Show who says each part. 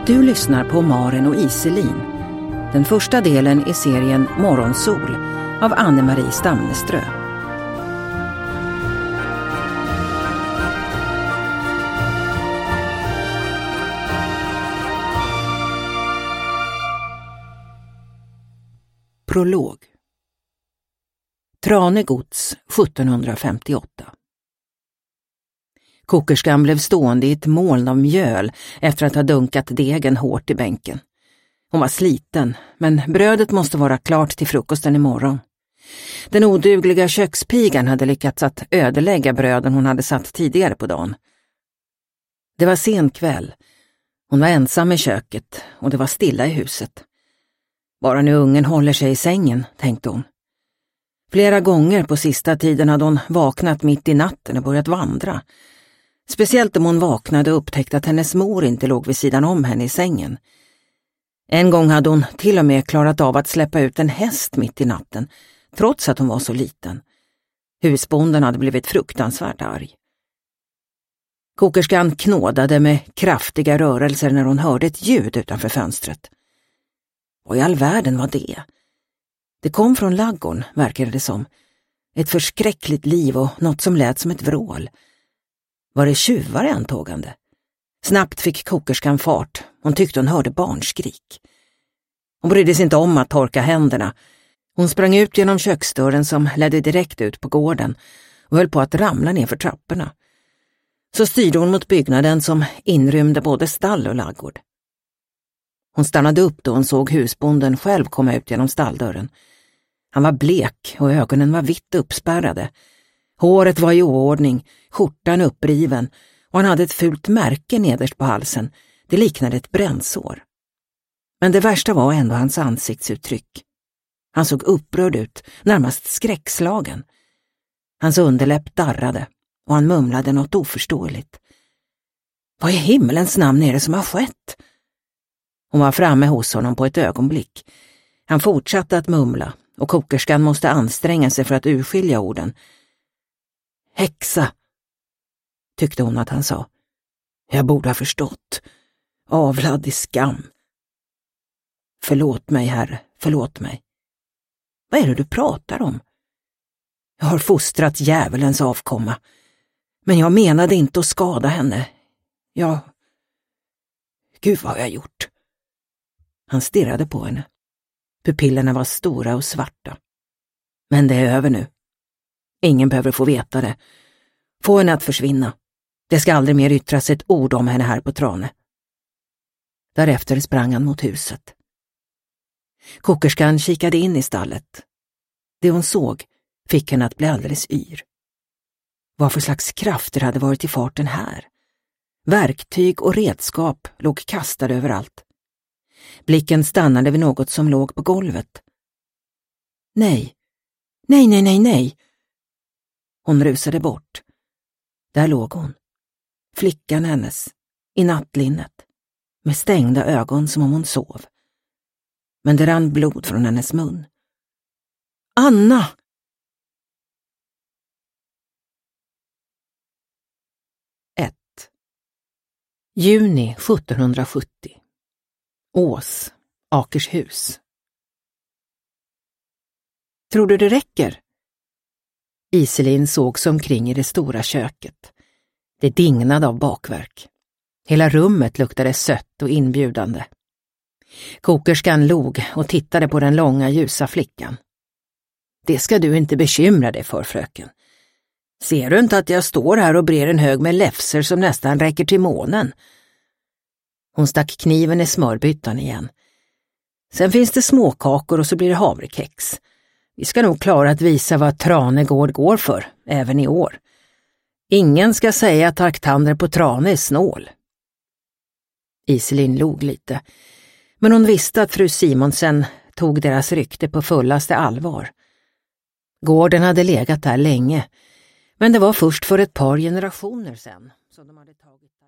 Speaker 1: Du lyssnar på Maren och Iselin. Den första delen i serien Morgonsol av Anne-Marie Stamneströ. Prolog. Trane gods 1758. Kokerskan blev stående i ett moln av mjöl efter att ha dunkat degen hårt i bänken. Hon var sliten, men brödet måste vara klart till frukosten imorgon. Den odugliga kökspigan hade lyckats att ödelägga bröden hon hade satt tidigare på dagen. Det var sen kväll. Hon var ensam i köket och det var stilla i huset. Bara nu ungen håller sig i sängen, tänkte hon. Flera gånger på sista tiden hade hon vaknat mitt i natten och börjat vandra. Speciellt om hon vaknade och upptäckte att hennes mor inte låg vid sidan om henne i sängen. En gång hade hon till och med klarat av att släppa ut en häst mitt i natten, trots att hon var så liten. Husbonden hade blivit fruktansvärt arg. Kokerskan knådade med kraftiga rörelser när hon hörde ett ljud utanför fönstret. Vad i all världen var det? Det kom från laggården, verkade det som. Ett förskräckligt liv och något som lät som ett vrål. Var det tjuvar i antågande? Snabbt fick kokerskan fart. Hon tyckte hon hörde barnskrik. Hon brydde sig inte om att torka händerna. Hon sprang ut genom köksdörren som ledde direkt ut på gården och höll på att ramla ner för trapporna. Så styrde hon mot byggnaden som inrymde både stall och laggård. Hon stannade upp då hon såg husbonden själv komma ut genom stalldörren. Han var blek och ögonen var vitt uppspärrade. Håret var i oordning, skjortan uppriven och han hade ett fult märke nederst på halsen. Det liknade ett brännsår. Men det värsta var ändå hans ansiktsuttryck. Han såg upprörd ut, närmast skräckslagen. Hans underläpp darrade och han mumlade något oförståeligt. Vad i himmelens namn är det som har skett? Hon var framme hos honom på ett ögonblick. Han fortsatte att mumla och kokerskan måste anstränga sig för att urskilja orden. Häxa, tyckte hon att han sa. Jag borde ha förstått. Avlad i skam. Förlåt mig, herre, förlåt mig. Vad är det du pratar om? Jag har fostrat djävulens avkomma. Men jag menade inte att skada henne. Gud, vad har jag gjort? Han stirrade på henne. Pupillerna var stora och svarta. Men det är över nu. Ingen behöver få veta det. Få henne att försvinna. Det ska aldrig mer yttras ett ord om henne här på Trane. Därefter sprang han mot huset. Kokerskan kikade in i stallet. Det hon såg fick henne att bli alldeles yr. Vad för slags krafter hade varit i farten här? Verktyg och redskap låg kastade överallt. Blicken stannade vid något som låg på golvet. Nej. Hon rusade bort. Där låg hon. Flickan hennes, i nattlinnet, med stängda ögon som om hon sov. Men det rann blod från hennes mun. Anna! Juni 1770. Ås, Akershus. Tror du det räcker? Iselin såg sig omkring i det stora köket. Det dignade av bakverk. Hela rummet luktade sött och inbjudande. Kokerskan log och tittade på den långa ljusa flickan. Det ska du inte bekymra dig för, fröken. Ser du inte att jag står här och brer en hög med läfser som nästan räcker till månen? Hon stack kniven i smörbyttan igen. Sen finns det småkakor och så blir det havrekex. Vi ska nog klara att visa vad Tranegård går för, även i år. Ingen ska säga att Tarktander på Trane är snål. Iselin log lite, men hon visste att fru Simonsen tog deras rykte på fullaste allvar. Gården hade legat där länge, men det var först för ett par generationer sedan som de hade tagit